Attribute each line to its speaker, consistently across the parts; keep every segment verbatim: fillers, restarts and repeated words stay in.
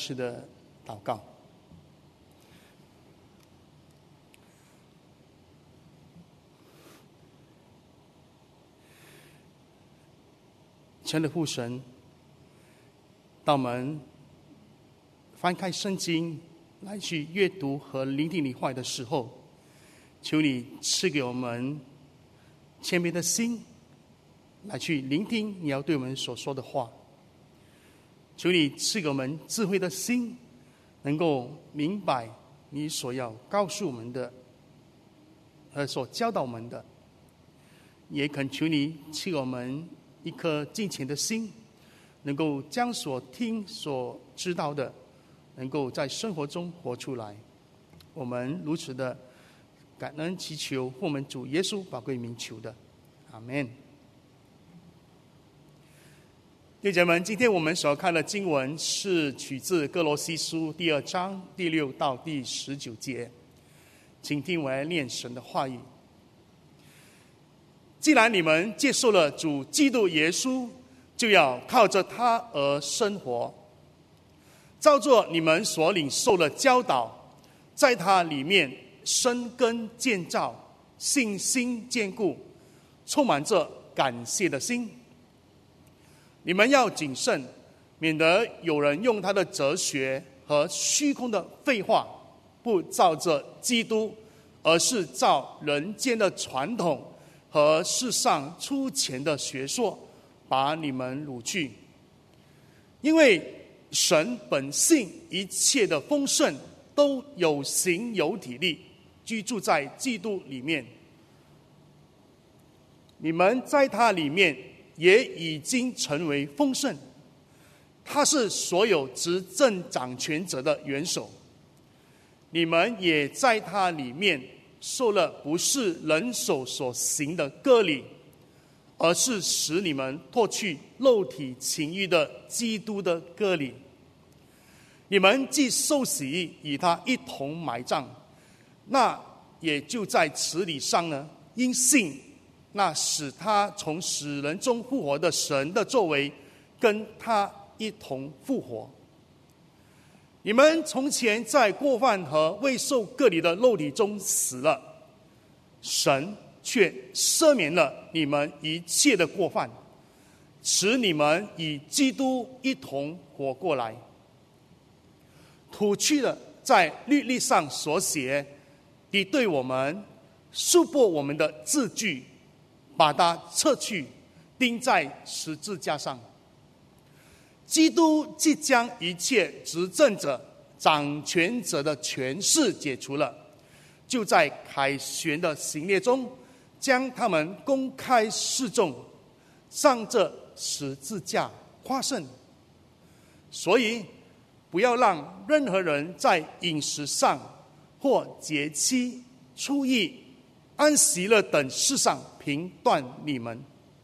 Speaker 1: 始的祷告。亲爱的父神，当我们翻开圣经来去阅读和聆听你话语的时候，求你赐给我们谦卑的心，来去聆听你要对我们所说的话。求你赐给我们智慧的心，能够明白你所要告诉我们的和所教导我们的。也恳求你赐给我们一颗敬虔的心，能够将所听所知道的能够在生活中活出来。我们如此的感恩祈求，奉我们主耶稣宝贵名求的，阿们。弟兄姐妹们，今天我们所看的经文是取自歌罗西书第二章第六到第十九节，请听我来念神的话语。既然你们接受了主基督耶稣，就要靠着他而生活，照着你们所领受的教导，在他里面生根建造，信心坚固，充满着感谢的心。你们要谨慎，免得有人用他的哲学和虚空的废话，不照着基督，而是照人间的传统和世上粗浅的学说，把你们掳去。因为神本性一切的丰盛都有形有体力，居住在基督里面。你们在他里面也已经成为丰盛，他是所有执政掌权者的元首。你们也在他里面受了不是人手所行的割礼，而是使你们脱去肉体情欲的基督的割礼。你们既受洗与他一同埋葬，那也就在此理上呢，因信那使他从死人中复活的神的作为，跟他一同复活。你们从前在过犯和未受割礼的肉体中死了，神却赦免了你们一切的过犯，使你们与基督一同活过来，除去了在律例上所写的对我们束缚我们的字句，把它撤去，钉在十字架上。基督即将一切执政者、掌权者的权势解除了，就在凯旋的行列中将他们公开示众，上这十字架夸胜。所以不要让任何人在饮食上或节期、初一、安息日等事上评断你们。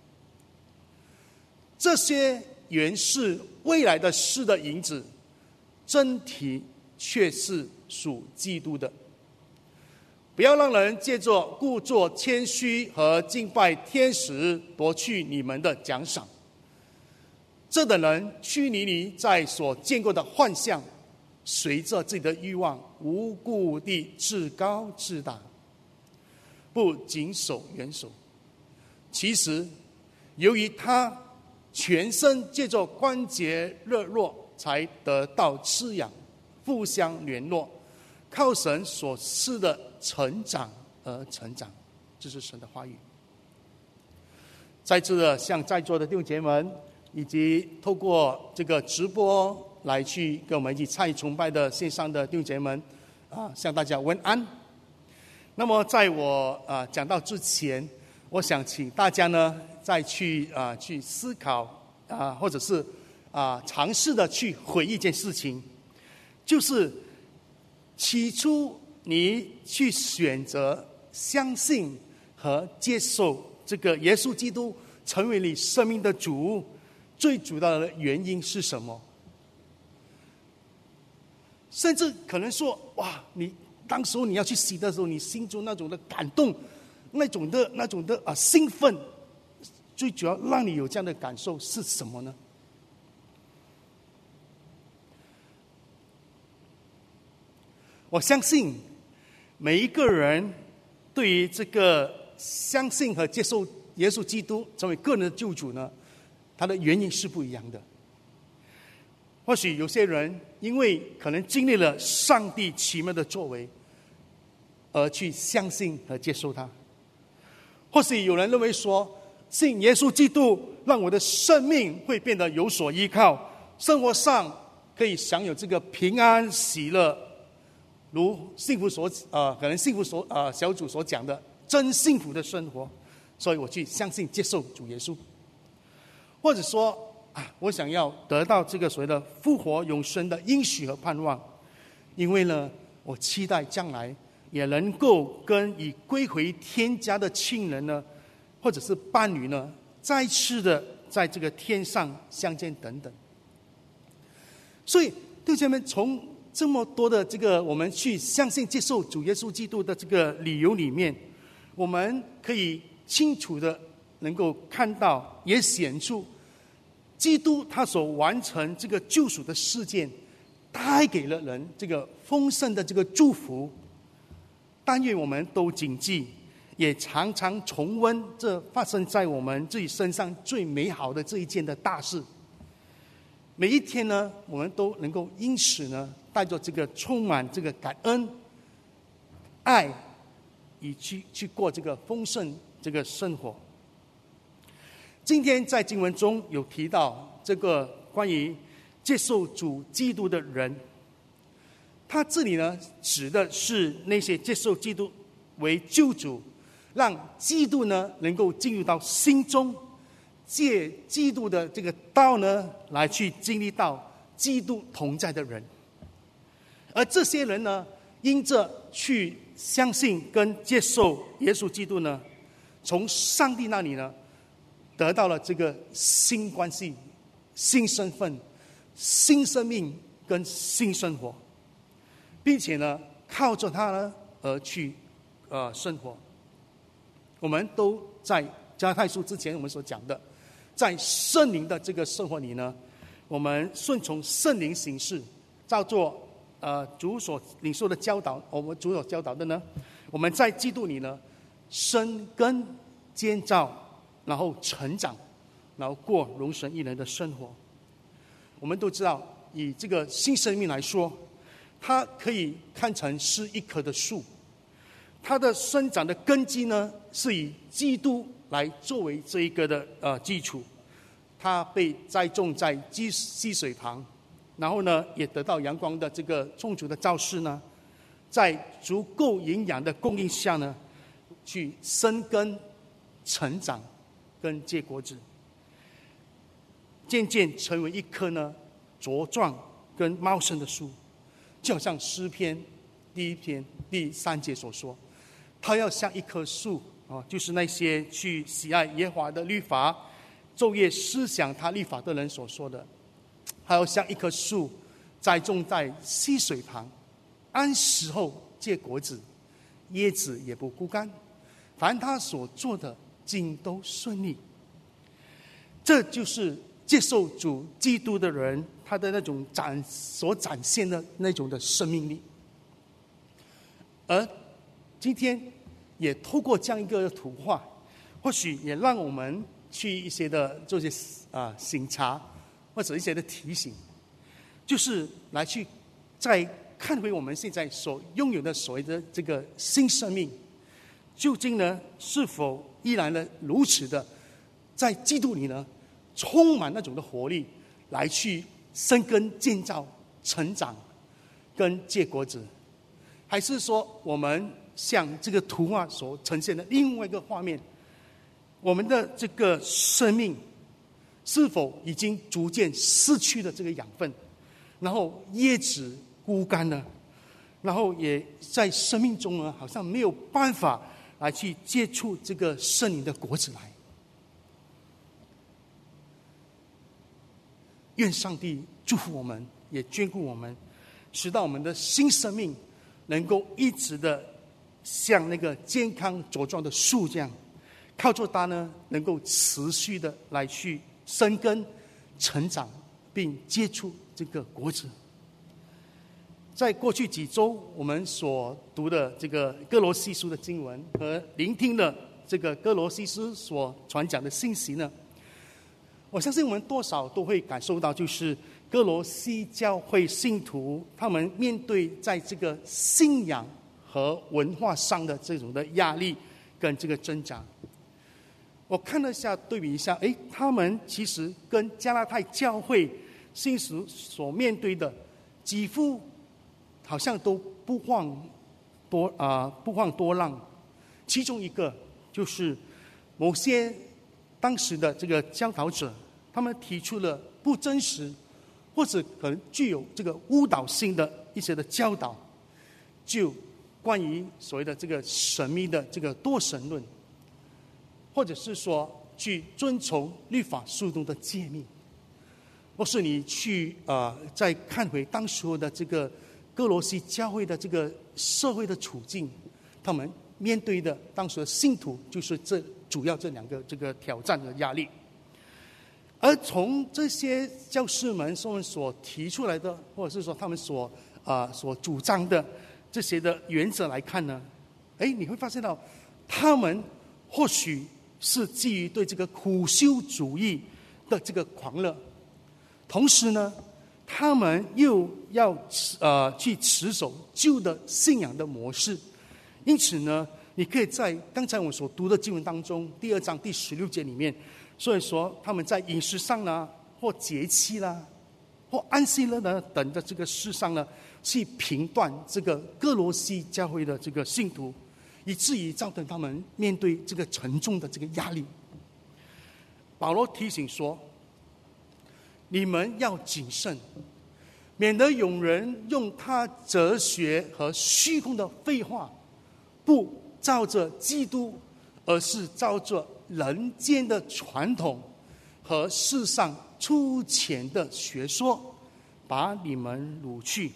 Speaker 1: 这些原是未来的事的影子，真体却是属基督的。不要让人借着故作谦虚和敬拜天使夺去你们的奖赏。这等人拘泥于在所见过的幻象，随着自己的欲望无故地自高自大，不谨守元首。其实由于他全身借着关节热络才得到滋养，互相联络，靠神所赐的成长而成长。这是神的话语。再次的向在座的弟兄姐妹们，以及透过这个直播来去跟我们一起参与崇拜的线上的弟兄姐妹们啊，向大家问安。那么在我啊讲到之前，我想请大家呢再去啊去思考啊，或者是啊尝试的去回忆一件事情，就是起初你去选择相信和接受这个耶稣基督成为你生命的主，最主要的原因是什么？甚至可能说，哇，你当时候你要去洗的时候，你心中那种的感动，那种的那种的啊兴奋，最主要让你有这样的感受是什么呢？ 我相信每一个人对于这个相信和接受耶稣基督成为个人的救主呢，他的原因是不一样的。或许有些人因为可能经历了上帝奇妙的作为而去相信和接受他，或许有人认为说信耶稣基督让我的生命会变得有所依靠，生活上可以享有这个平安喜乐，如幸福所呃可能幸福所呃小组所讲的真幸福的生活，所以我去相信接受主耶稣。或者说啊，我想要得到这个所谓的复活永生的应许和盼望，因为呢，我期待将来也能够跟已归回天家的亲人呢，或者是伴侣呢，再次的在这个天上相见等等。所以弟兄姐妹，从这么多的这个我们去相信接受主耶稣基督的这个理由里面，我们可以清楚的能够看到，也显出基督他所完成这个救赎的事件带给了人这个丰盛的这个祝福。但愿我们都谨记，也常常重温这发生在我们自己身上最美好的这一件的大事。每一天呢，我们都能够因此呢，带着这个充满这个感恩、爱，以去去过这个丰盛这个生活。今天在经文中有提到这个关于接受主基督的人，他这里呢指的是那些接受基督为救主，让基督呢能够进入到心中，借基督的这个道呢来去经历到基督同在的人。而这些人呢，因着去相信跟接受耶稣基督呢，从上帝那里呢得到了这个新关系、新身份、新生命跟新生活，并且呢靠着他呢而去呃生活。我们都在加太书之前我们所讲的，在圣灵的这个生活里呢，我们顺从圣灵行事，照做呃主所领受的教导，我们主所教导的呢，我们在基督里呢生根建造，然后成长，然后过荣神一人的生活。我们都知道，以这个新生命来说，它可以看成是一棵的树，它的生长的根基呢，是以基督来作为这一个的呃基础。它被栽种在溪溪水旁，然后呢，也得到阳光的这个充足的照射呢，在足够营养的供应下呢，去生根、成长跟结果子，渐渐成为一棵呢茁壮跟茂盛的树。就好像诗篇第一篇第三节所说，他要像一棵树啊，就是那些去喜爱耶和华的律法，昼夜思想他律法的人所说的。他要像一棵树栽种在溪水旁，按时候结果子，叶子也不枯干，凡他所做的尽都顺利。这就是接受主基督的人他的那种展所展现的那种的生命力。而今天也透过这样一个图画，或许也让我们去一些的做些啊省察，或者一些的提醒，就是来去再看回我们现在所拥有的所谓的这个新生命，究竟呢是否依然的如此的在基督里呢充满那种的活力，来去生根建造、成长跟结果子，还是说我们像这个图画所呈现的另外一个画面，我们的这个生命是否已经逐渐失去了这个养分，然后叶子枯干了，然后也在生命中呢好像没有办法来去接触这个圣灵的果子来。愿上帝祝福我们，也眷顾我们，使到我们的新生命能够一直的像那个健康茁壮的树这样，靠着它呢能够持续的来去生根成长，并结出这个果子。 在过去几周我们所读的这个哥罗西书的经文和聆听的这个哥罗西书所传讲的信息呢，我相信我们多少都会感受到，就是哥罗西教会信徒他们面对在这个信仰和文化上的这种的压力跟这个挣扎。我看了一下，对比一下，诶，他们其实跟加拉太教会信徒所面对的几乎好像都不遑多啊、呃、不遑多让。其中一个就是某些当时的这个教导者，他们提出了不真实或者可能具有这个误导性的一些的教导，就关于所谓的这个神秘的这个多神论，或者是说去遵从律法书中的诫命。或是你去呃再看回当时候的这个哥罗西教会的这个社会的处境，他们面对的当时的信徒就是这主要这两个这个挑战的压力。而从这些教士们所提出来的，或者是说他们所啊、呃、所主张的这些的原则来看呢，哎，你会发现到他们或许是基于对这个苦修主义的这个狂热，同时呢，他们又要呃去持守旧的信仰的模式。因此呢，你可以在刚才我们所读的经文当中，第二章第十六节里面，所以说他们在饮食上呢，或节期啦，或安息日呢等的这个事上呢，去评断这个哥罗西教会的这个信徒，以至于造成他们面对这个沉重的这个压力。保罗提醒说，你们要谨慎，免得有人用他哲学和虚空的废话，不照着基督，而是照着人间的传统和世上粗浅的学说，把你们掳去。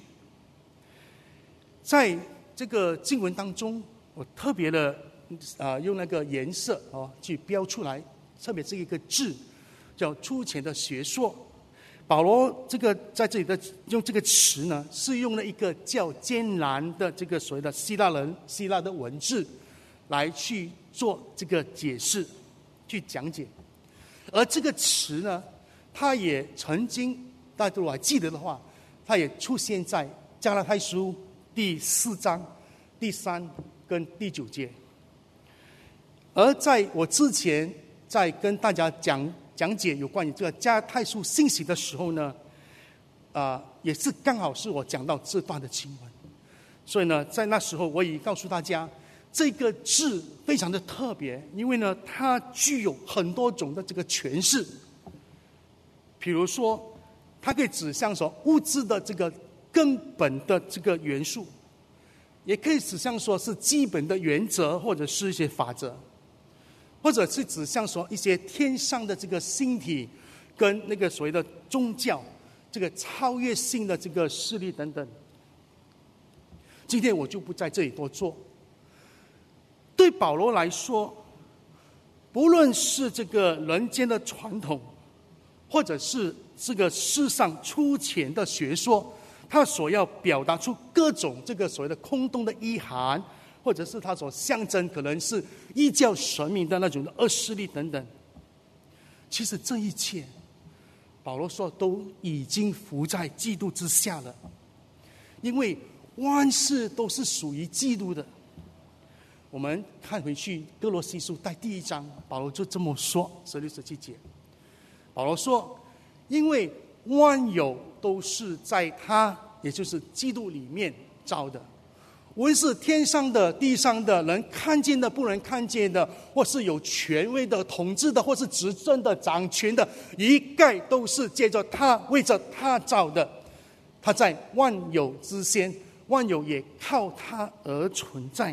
Speaker 1: 在这个经文当中，我特别的啊、呃、用那个颜色哦去标出来，特别这一个字叫粗浅的学说。保罗这个在这里的用这个词呢，是用了一个较艰难的这个所谓的希腊人希腊的文字来去做这个解释，去讲解。而这个词呢，它也曾经大家如果还记得的话，它也出现在加拉太书第四章第三跟第九节。而在我之前在跟大家讲讲解有关于这个加拉太书信息的时候呢，啊、呃，也是刚好是我讲到这段的经文，所以呢，在那时候我也告诉大家，这个字非常的特别，因为呢，它具有很多种的这个诠释。比如说，它可以指向说物质的这个根本的这个元素，也可以指向说是基本的原则或者是一些法则。或者是指向说一些天上的这个星体，跟那个所谓的宗教，这个超越性的这个势力等等。今天我就不在这里多做。对保罗来说，不论是这个人间的传统，或者是这个世上粗浅的学说，他所要表达出各种这个所谓的空洞的意涵，或者是他所象征可能是异教神明的那种的恶势力等等。其实这一切，保罗说都已经伏在基督之下了，因为万事都是属于基督的。我们看回去哥罗西书在第一章，保罗就这么说，十六十七节，保罗说，因为万有都是在他，也就是基督里面造的，无论是天上的地上的，能看见的不能看见的，或是有权威的统治的，或是执政的掌权的，一概都是借着他，为着他造的。他在万有之先，万有也靠他而存在。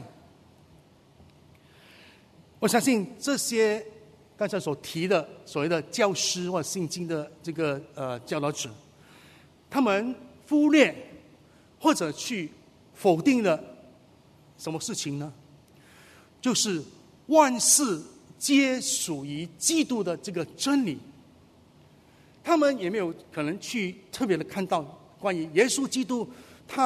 Speaker 1: 我相信这些刚才所提的所谓的教师或信经的这个呃教导者，他们忽略或者去否定了什么事情呢？就是万事皆属于基督的这个真理。他们也没有可能去特别的看到关于耶稣基督，他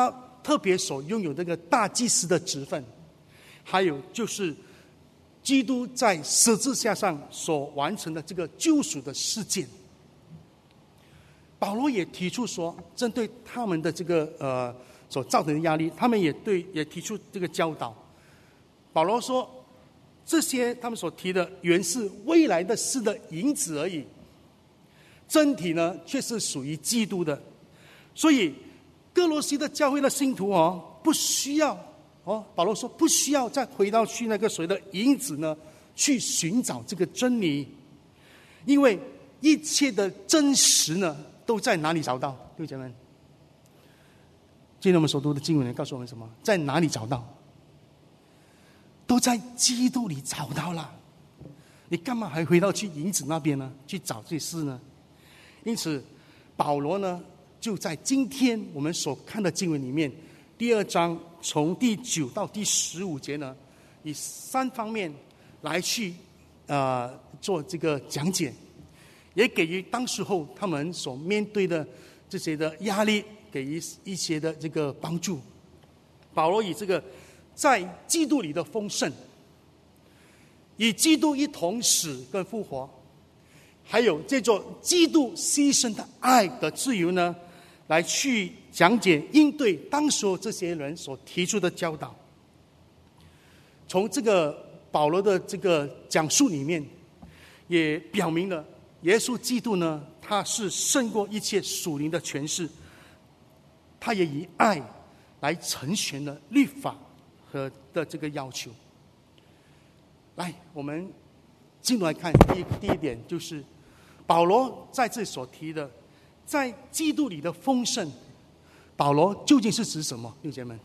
Speaker 1: 特别所拥有这个大祭司的职分，还有就是基督在十字架上所完成的这个救赎的事件。保罗也提出说，针对他们的这个呃所造成的压力，他们也对也提出这个教导。保罗说，这些他们所提的原是未来的事的影子而已，真体呢却是属于基督的。所以哥罗西的教会的信徒哦，不需要哦，保罗说不需要再回到去那个所谓的影子呢，去寻找这个真理，因为一切的真实呢，都在哪里找到？弟兄姐妹们，今天我们所读的经文告诉我们什么？在哪里找到？都在基督里找到了。你干嘛还回到去影子那边呢？去找这事呢？因此，保罗呢，就在今天我们所看的经文里面，第二章从第九到第十五节呢，以三方面来去呃做这个讲解，也给予当时候他们所面对的这些的压力，给予一些的这个帮助。保罗以这个在基督里的丰盛，以基督一同死跟复活，还有这座基督牺牲的爱的自由呢，来去讲解应对当时这些人所提出的教导。从这个保罗的这个讲述里面，也表明了耶稣基督呢，他是胜过一切属灵的权势，他也以爱来成全了律法和的这个要求。来，我们进入来看第一第一点，就是保罗在这里所提的，在基督里的丰盛，保罗究竟是指什么？弟兄姐妹们，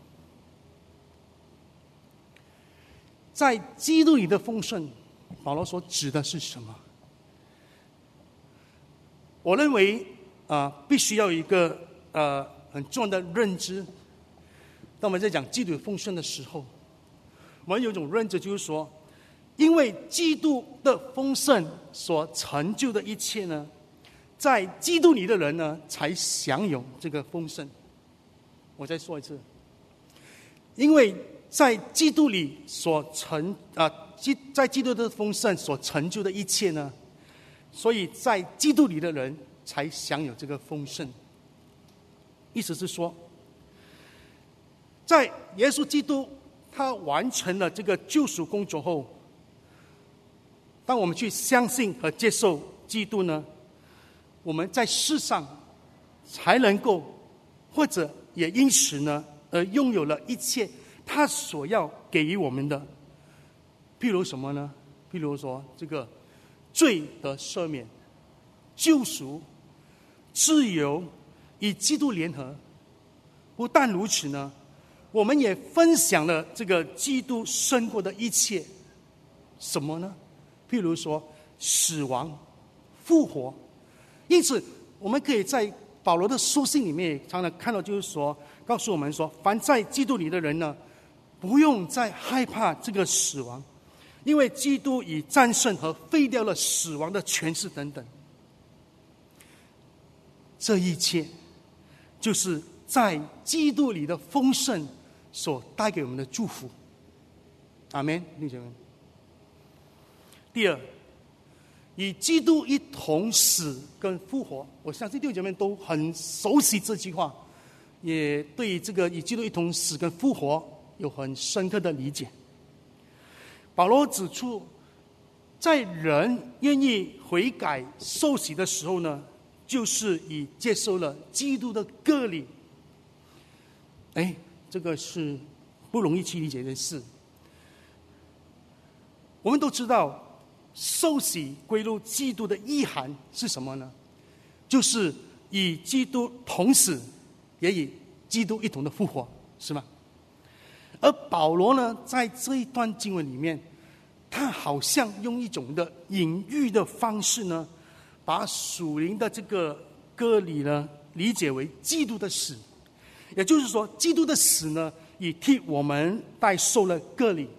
Speaker 1: 在基督里的丰盛，保罗所指的是什么？我认为啊、呃，必须要有一个呃很重要的认知。当我们在讲基督丰盛的时候，我们有一种认知，就是说，因为基督的丰盛所成就的一切呢，在基督里的人呢，才享有这个丰盛。我再说一次，因为在基督里所成啊、呃，在基督的丰盛所成就的一切呢，所以在基督里的人才享有这个丰盛。意思是说，在耶稣基督他完成了这个救赎工作后，当我们去相信和接受基督呢，我们在世上才能够，或者也因此呢，而拥有了一切他所要给予我们的。譬如什么呢？譬如说这个罪的赦免、救赎、自由，与基督联合。不但如此呢，我们也分享了这个基督胜过的一切。什么呢？譬如说死亡、复活。因此我们可以在保罗的书信里面常常看到，就是说告诉我们说，凡在基督里的人呢，不用再害怕这个死亡，因为基督已战胜和废掉了死亡的权势等等。这一切就是在基督里的丰盛所带给我们的祝福。阿们，弟兄姐妹。第二，与基督一同死跟复活，我相信弟兄姐妹都很熟悉这句话，也对这个与基督一同死跟复活有很深刻的理解。保罗指出，在人愿意悔改受洗的时候呢，就是已接受了基督的割礼。哎，这个是不容易去理解的事。我们都知道，受洗归入基督的意涵是什么呢？就是与基督同死，也与基督一同的复活，是吗？而保罗呢，在这一段经文里面，他好像用一种的隐喻的方式呢，把属灵的这个割礼呢，理解为基督的死。也就是说，基督的死呢，已替我们代受了割礼。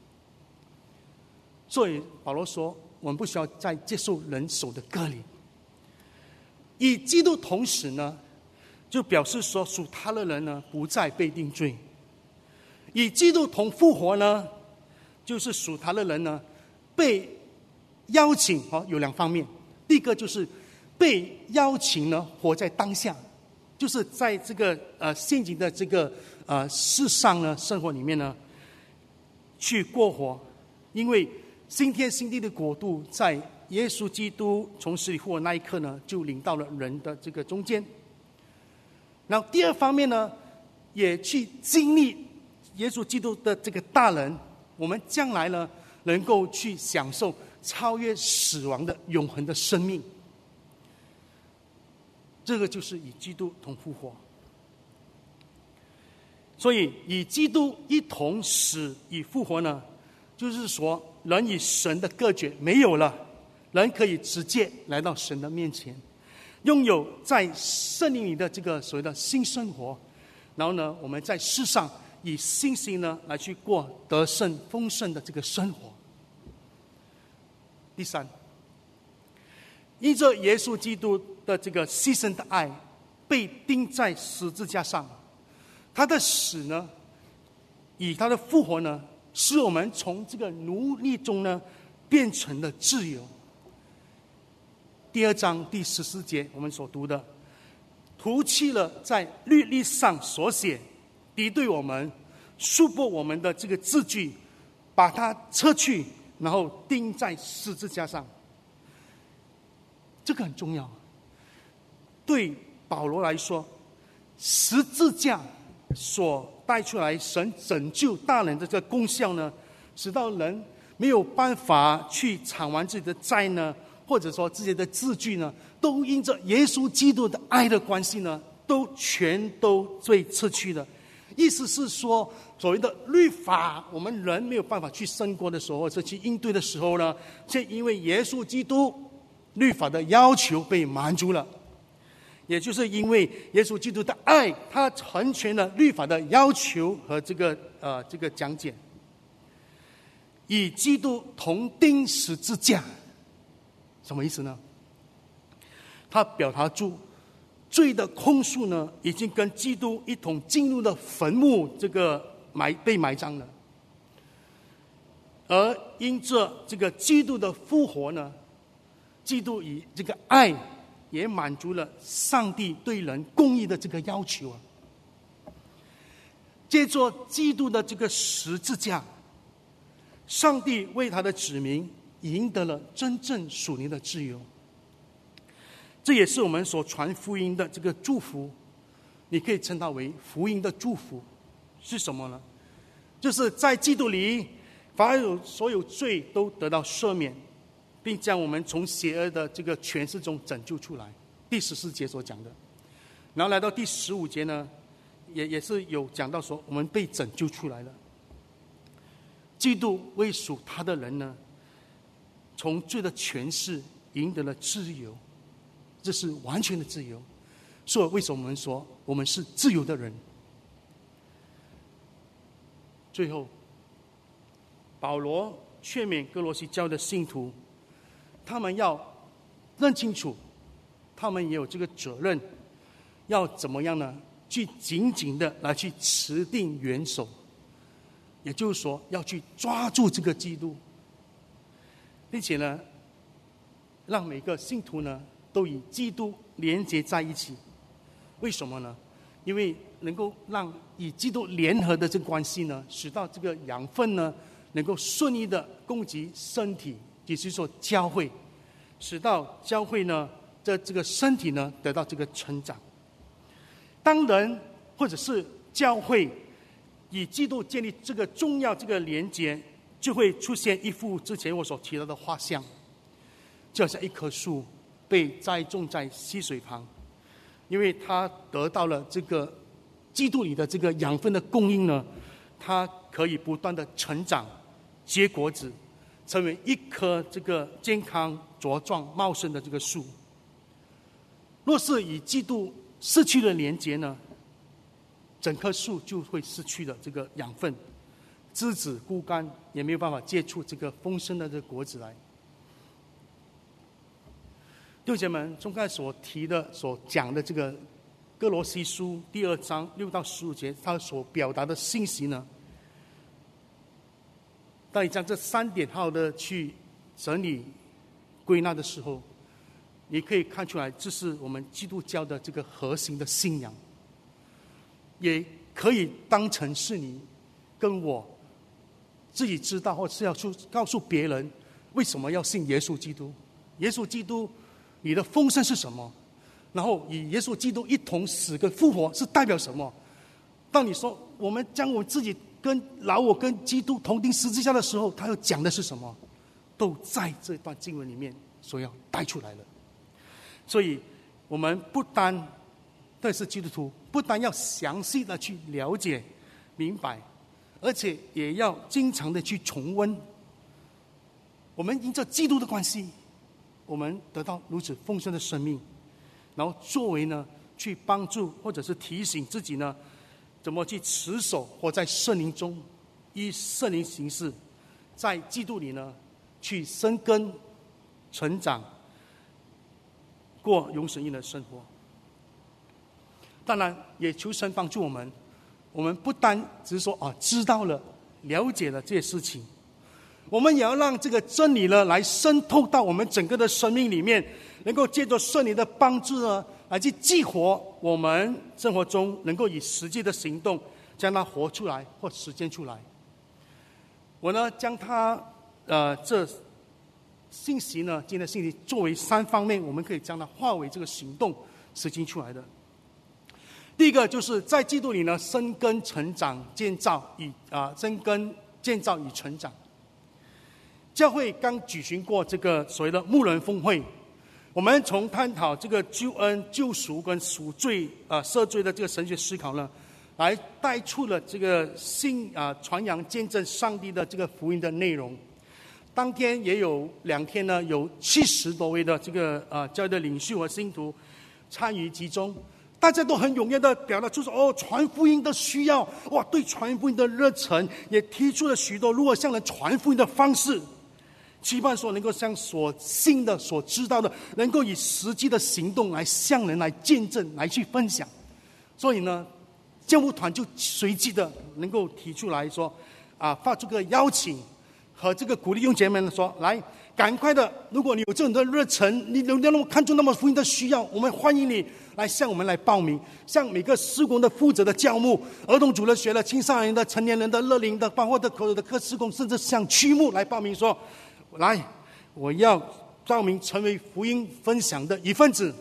Speaker 1: 所以保罗说，我们不需要再接受人手的割礼。与基督同死呢， 就表示说属他的人呢不再被定罪。与基督同复活呢，就是属他的人呢被邀请，哦，有两方面。第一个就是被邀请呢活在当下，就是在这个呃现今的这个呃世上呢生活里面呢去过活，因为新天新地的国度在耶稣基督从死里复活那一刻呢就临到了人的这个中间。然后第二方面呢，也去经历耶稣基督的这个大能，我们将来呢能够去享受超越死亡的永恒的生命。这个就是与基督同复活。所以与基督一同死与复活呢，就是说人与神的隔绝没有了，人可以直接来到神的面前，拥有在圣灵里的这个所谓的新生活。然后呢，我们在世上以信心呢来去过得胜丰盛的这个生活。第三，因着耶稣基督的这个牺牲的爱，被钉在十字架上，他的死呢以他的复活呢，使我们从这个奴隶中呢变成了自由。第二章第十四节我们所读的，涂去了在律例上所写敌对我们束缚我们的这个字句，把它撤去，然后钉在十字架上。这个很重要。对保罗来说，十字架所带出来神拯救大人的这个功效呢，使到人没有办法去偿还自己的债呢，或者说自己的字句呢，都因着耶稣基督的爱的关系呢，都全都被撤去了。意思是说，所谓的律法，我们人没有办法去胜过的时候，或者去应对的时候呢，却因为耶稣基督律法的要求被满足了。也就是因为耶稣基督的爱，他成全了律法的要求和这个呃这个讲解。与基督同钉十字架，什么意思呢？他表达出罪的控诉呢，已经跟基督一同进入了坟墓，这个埋被埋葬了。而因着这个基督的复活呢，基督以这个爱也满足了上帝对人公义的这个要求啊。借着基督的这个十字架，上帝为他的子民赢得了真正属灵的自由。这也是我们所传福音的这个祝福，你可以称它为福音的祝福。是什么呢？就是在基督里，凡有所有罪都得到赦免，并将我们从邪恶的这个权势中拯救出来。第十四节所讲的。然后来到第十五节呢，也也是有讲到说我们被拯救出来了。基督为属他的人呢，从罪的权势赢得了自由，这是完全的自由。所以为什么我们说我们是自由的人？最后，保罗劝勉哥罗西教的信徒，他们要认清楚，他们也有这个责任，要怎么样呢？去紧紧的来去持定元首，也就是说，要去抓住这个基督，并且呢，让每个信徒呢都与基督连结在一起。为什么呢？因为能够让与基督联合的这个关系呢，使到这个养分呢能够顺利的供给身体，也就是说教会，使到教会呢的这个身体呢得到这个成长。当人或者是教会与基督建立这个重要这个连结，就会出现一幅之前我所提到的画像，就好像一棵树被栽种在溪水旁，因为它得到了这个基督里的这个养分的供应呢，它可以不断的成长结果子，成为一棵这个健康茁壮茂盛的这个树。若是与基督失去了连结呢，整棵树就会失去了这个养分，枝子枯干，也没有办法结出这个丰盛的这个果子来。弟兄姐妹们，从刚才所提的、所讲的这个哥罗西书第二章六到十五节，他所表达的信息呢，当你将这三点好好的去整理归纳的时候，你可以看出来，这是我们基督教的这个核心的信仰，也可以当成是你跟我自己知道，或是要去告诉别人为什么要信耶稣基督。耶稣基督你的丰盛是什么，然后以耶稣基督一同死跟复活是代表什么。当你说我们将我们自己跟老我跟基督同钉十字架的时候，他要讲的是什么，都在这段经文里面所要带出来了。所以我们不单特别是基督徒，不单要详细的去了解明白，而且也要经常的去重温。我们因着基督的关系，我们得到如此丰盛的生命，然后作为呢去帮助或者是提醒自己呢，怎么去持守活在圣灵中，依圣灵行事，在基督里呢去生根成长，过永生义的生活。当然也求神帮助我们，我们不单只是说啊知道了了解了这些事情，我们也要让这个真理呢来渗透到我们整个的生命里面，能够借着圣灵的帮助呢来去激活我们生活中，能够以实际的行动将它活出来或实践出来。我呢将它呃这信息呢今天的信息作为三方面，我们可以将它化为这个行动实行出来的。第一个就是在基督里呢生根成长建造与啊、呃、生根建造与成长。教会刚举行过这个所谓的牧人峰会，我们从探讨这个救恩救赎跟赎罪啊、呃、赦罪的这个神学思考呢，来带出了这个信啊、呃、传扬见证上帝的这个福音的内容。当天也有两天呢，有七十多位的这个呃教会的领袖和信徒参与其中，大家都很踊跃的表达出说哦传福音的需要，哇对传福音的热忱，也提出了许多如何向人传福音的方式，期盼说能够向所信的所知道的，能够以实际的行动来向人来见证来去分享。所以呢教务团就随即的能够提出来说啊发出个邀请和这个鼓励弟兄姐妹们说，来赶快的，如果你有这种的热忱，你有那么看重那么福音的需要，我们欢迎你来向我们来报名，向每个事工的负责的教牧、儿童主日学的、青少年的、成年人的、乐龄的，包括的口的课事工，甚至向区牧来报名说，来我要报名成为福音分享的一份子。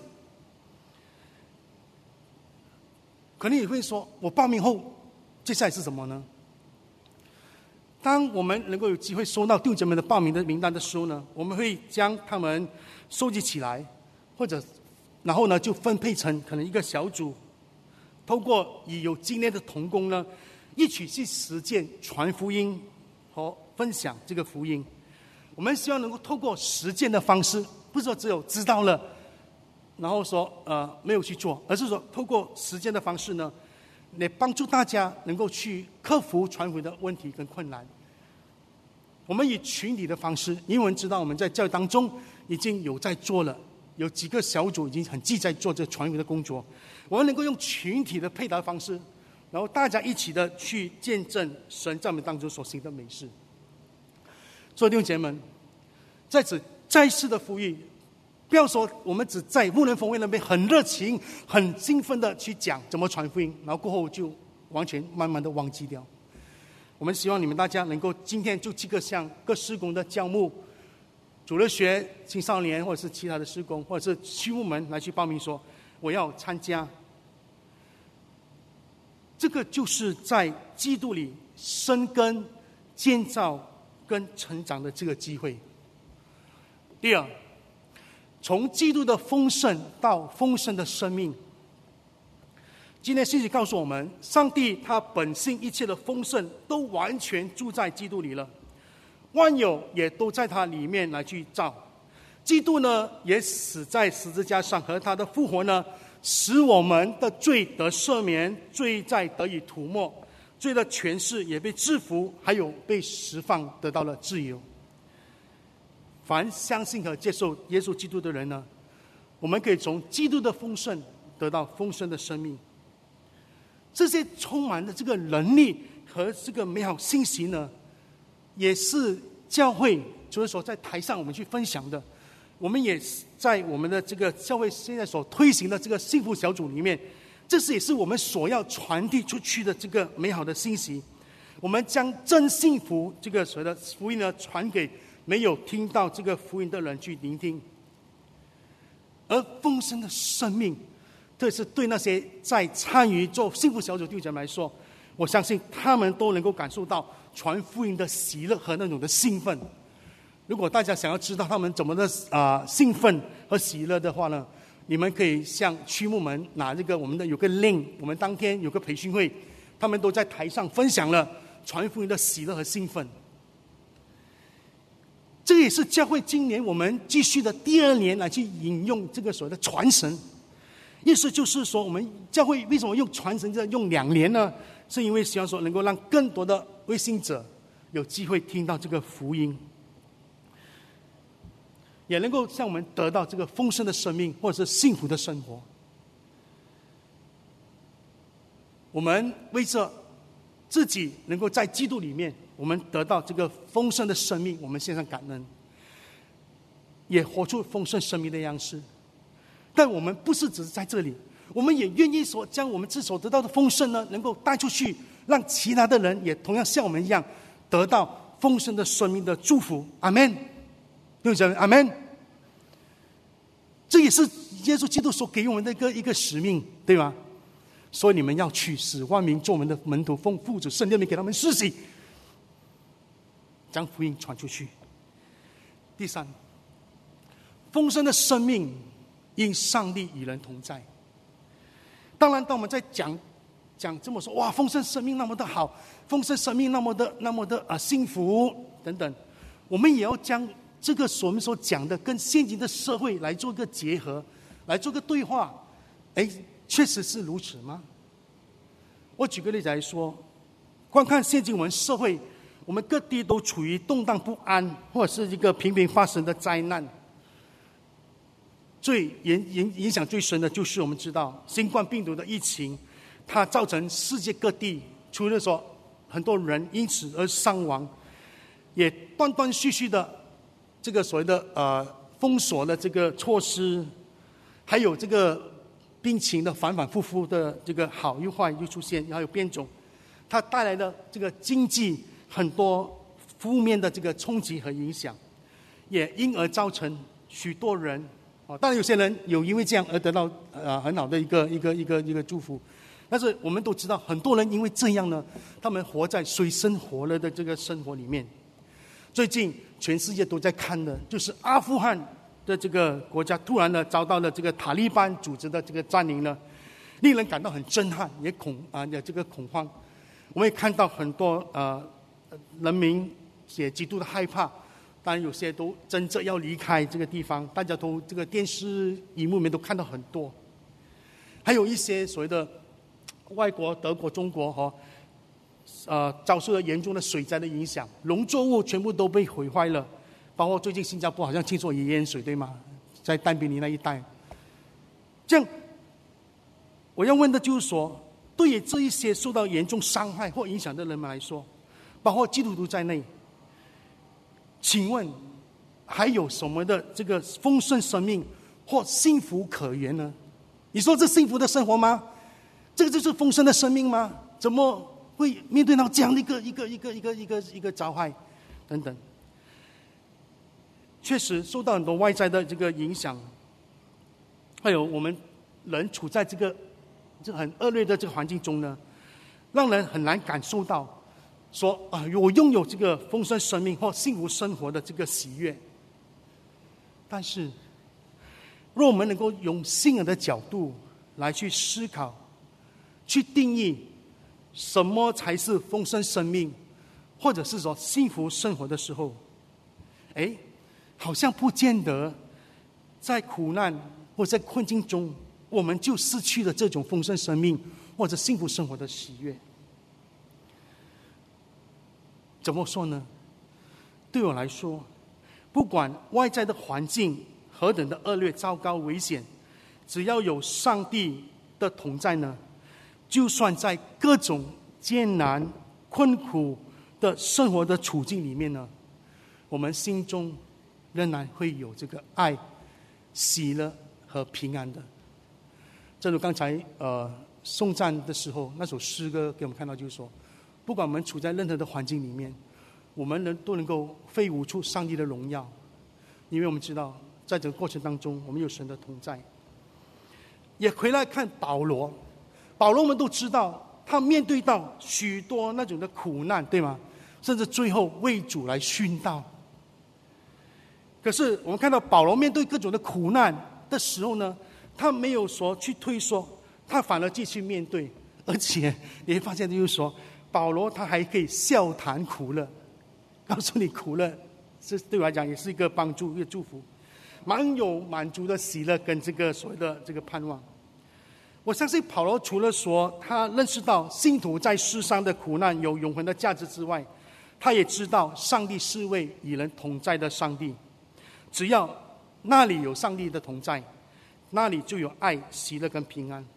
Speaker 1: 可能你会说，我报名后接下来是什么呢？当我们能够有机会收到弟兄姐妹的报名的名单的时候呢，我们会将他们收集起来，或者然后呢就分配成可能一个小组，透过以有经验的同工呢，一起去实践传福音和分享这个福音。我们希望能够透过实践的方式，不是说只有知道了然后说呃没有去做，而是说透过实践的方式呢，来帮助大家能够去克服传福音的问题跟困难。我们以群体的方式，因为我们知道我们在教育当中已经有在做了，有几个小组已经很积极在做这传福音的工作，我们能够用群体的配搭方式，然后大家一起的去见证神在我们当中所行的美事。所以弟兄姐妹们，在此再次的呼吁，不要说我们只在牧人峰会那边很热情很兴奋的去讲怎么传福音，然后过后就完全慢慢的忘记掉。我们希望你们大家能够今天就即刻向各事工的教牧、主日学、青少年或者是其他的事工或者是区务们来去报名说我要参加。这个就是在基督里生根建造跟成长的这个机会。第二，从基督的丰盛到丰盛的生命。今天信息告诉我们，上帝他本性一切的丰盛都完全住在基督里了，万有也都在他里面来去造。基督呢也死在十字架上，和他的复活呢使我们的罪得赦免，罪在得以涂抹，罪的权势也被制服，还有被释放，得到了自由。凡相信和接受耶稣基督的人呢，我们可以从基督的丰盛得到丰盛的生命。这些充满了这个能力和这个美好信息呢，也是教会就是说在台上我们去分享的。我们也在我们的这个教会现在所推行的这个幸福小组里面，这是也是我们所要传递出去的这个美好的信息。我们将真幸福这个所谓的福音呢，传给没有听到这个福音的人去聆听。而丰盛的生命，这是对那些在参与做幸福小组弟兄姐妹来说，我相信他们都能够感受到传福音的喜乐和那种的兴奋。如果大家想要知道他们怎么的啊、呃、兴奋和喜乐的话呢，你们可以向区牧们拿这个我们的有个 link， 我们当天有个培训会，他们都在台上分享了传福音的喜乐和兴奋。这也是教会今年我们继续的第二年来去引用这个所谓的传神。意思就是说，我们教会为什么用传神用两年呢？是因为希望说能够让更多的未信者有机会听到这个福音，也能够让我们得到这个丰盛的生命或者是幸福的生活。我们为着自己能够在基督里面我们得到这个丰盛的生命，我们献上感恩，也活出丰盛生命的样式。但我们不是只是在这里，我们也愿意说将我们自所得到的丰盛呢，能够带出去，让其他的人也同样像我们一样得到丰盛的生命的祝福。阿们，弟兄姐妹，阿们。这也是耶稣基督所给我们的一个一个使命，对吗？所以你们要去，使万民做我们的门徒，奉父子圣灵名给他们施洗，将福音传出去。第三，丰盛的生命因上帝与人同在。当然，当我们在讲讲这么说，哇，丰盛生命那么的好，丰盛生命那么的那么的啊幸福等等，我们也要将这个我们所讲的跟现今的社会来做个结合，来做个对话。哎，确实是如此吗？我举个例子来说，观看现今我们社会，我们各地都处于动荡不安，或者是一个频频发生的灾难。最影影影响最深的就是我们知道新冠病毒的疫情，它造成世界各地除了说很多人因此而伤亡，也断断续续的这个所谓的呃封锁的这个措施，还有这个病情的反反复复的这个好又坏又出现，还有变种，它带来的这个经济很多负面的这个冲击和影响，也因而造成许多人哦，当然有些人有因为这样而得到呃很好的一个一个一个一个祝福，但是我们都知道很多人因为这样呢，他们活在水深火热的这个生活里面。最近全世界都在看的就是阿富汗的这个国家突然呢遭到了这个塔利班组织的这个占领呢，令人感到很震撼，也恐啊这个恐慌。我们也看到很多呃人民也极度的害怕，当然有些都争着要离开这个地方，大家都这个电视荧幕里面都看到很多。还有一些所谓的外国，德国、中国哈、哦，呃，遭受了严重的水灾的影响，农作物全部都被毁坏了，包括最近新加坡好像听说也淹水，对吗？在丹比尼那一带。这样，我要问的就是说，对于这一些受到严重伤害或影响的人们来说，包括基督徒在内，请问还有什么的这个丰盛生命或幸福可言呢？你说这幸福的生活吗？这个就是丰盛的生命吗？怎么会面对到这样的一个一个一个一个一个一个遭害等等？确实受到很多外在的这个影响，还有我们人处在这个这很恶劣的这个环境中呢，让人很难感受到说啊，我拥有这个丰盛生命或幸福生活的这个喜悦。但是，若我们能够用信仰的角度来去思考、去定义什么才是丰盛生命，或者是说幸福生活的时候，哎，好像不见得在苦难或在困境中，我们就失去了这种丰盛生命或者幸福生活的喜悦。怎么说呢？对我来说，不管外在的环境何等的恶劣、糟糕、危险， 只要有上帝的同在呢，就算在各种艰难困苦的生活的处境里面呢，我们心中仍然会有这个爱、喜乐和平安的。正如刚才呃颂赞的时候，那首诗歌给我们看到，就是说，不管我们处在任何的环境里面，我们能都能够飞舞出上帝的荣耀，因为我们知道，在这个过程当中，我们有神的同在。也回来看保罗，保罗我们都知道，他面对到许多那种的苦难，对吗？甚至最后为主来殉道。可是我们看到保罗面对各种的苦难的时候呢，他没有说去退缩，他反而继续面对，而且你会发现就是说，保罗他还可以笑谈苦乐，告诉你苦乐，这对我来讲也是一个帮助，一个祝福，蛮有满足的喜乐跟这个所谓的这个盼望。我相信保罗除了说他认识到信徒在世上的苦难有永恒的价值之外，他也知道上帝是位与人同在的上帝，只要那里有上帝的同在，那里就有爱、喜乐跟平安。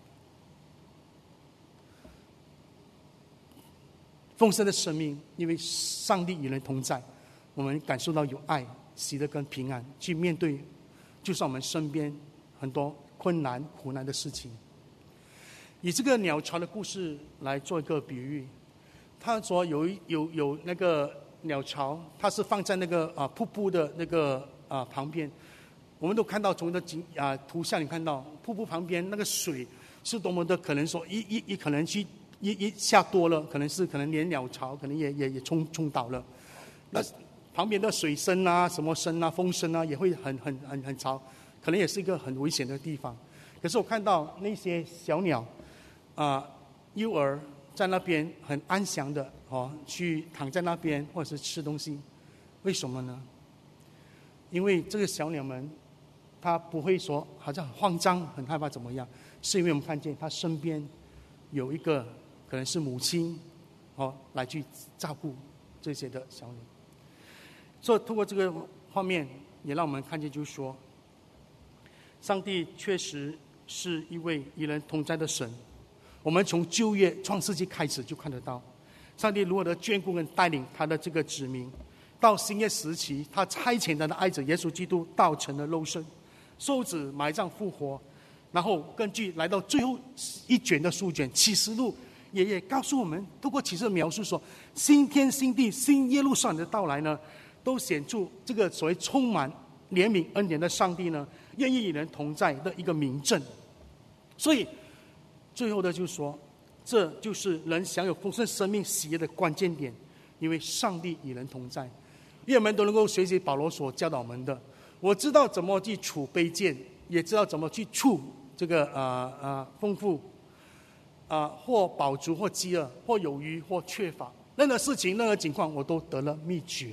Speaker 1: 丰盛的生命，因为上帝与人同在，我们感受到有爱、喜乐跟平安，去面对就算我们身边很多困难苦难的事情。以这个鸟巢的故事来做一个比喻，他说有有有那个鸟巢，它是放在那个啊瀑布的那个啊旁边。我们都看到从的景啊图像，你看到瀑布旁边那个水是多么的，可能说一一一可能去一一下多了，可能是可能连鸟巢可能也也也冲冲倒了。那旁边的水声啊、什么声啊、风声啊，也会很很很很吵，可能也是一个很危险的地方。可是我看到那些小鸟啊、幼儿在那边很安详的哦，去躺在那边或者是吃东西，为什么呢？因为这个小鸟们，它不会说好像很慌张、很害怕怎么样，是因为我们看见它身边有一个可能是母亲哦，来去照顾这些的小鸟。所以通过这个画面，也让我们看见，就是说，上帝确实是一位与人同在的神。我们从旧约创世纪开始就看得到，上帝如何的眷顾跟带领他的这个子民。到新约时期，他差遣他的爱子耶稣基督道成了肉身，受死埋葬复活，然后根据来到最后一卷的书卷启示录，也也告诉我们，透过启示的描述说，新天新地新耶路撒冷的到来呢，都显出这个所谓充满怜悯恩典的上帝呢，愿意与人同在的一个明证。所以最后的就是说，这就是人享有丰盛生命喜悦的关键点，因为上帝与人同在。愿我们都能够学习保罗所教导我们的，我知道怎么去处卑贱，也知道怎么去处这个呃呃丰富啊、呃，或饱足或饥饿，或有余或缺乏，任何事情任何情况我都得了秘诀。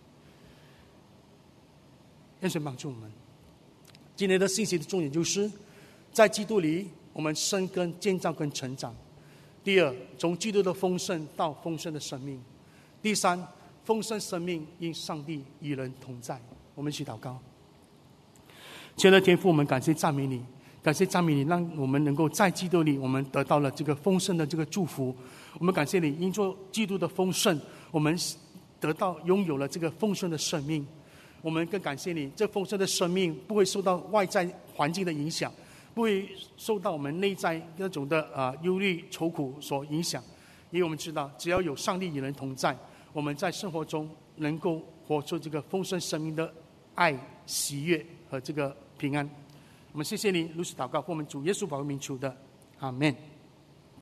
Speaker 1: 愿神帮助我们。今天的信息的重点就是，在基督里我们生根建造跟成长。第二，从基督的丰盛到丰盛的生命。第三，丰盛生命因上帝与人同在。我们一起祷告。亲爱的天父，我们感谢赞美你，感谢赞美你，让我们能够在基督里，我们得到了这个丰盛的这个祝福。我们感谢你，因着基督的丰盛，我们得到拥有了这个丰盛的生命。我们更感谢你，这丰盛的生命不会受到外在环境的影响，不会受到我们内在那种的啊忧虑愁苦所影响，因为我们知道，只要有上帝与人同在，我们在生活中能够活出这个丰盛生命的爱、喜悦和这个平安。我们谢谢你，如此祷告，奉我们主耶稣宝贵名求的，阿们。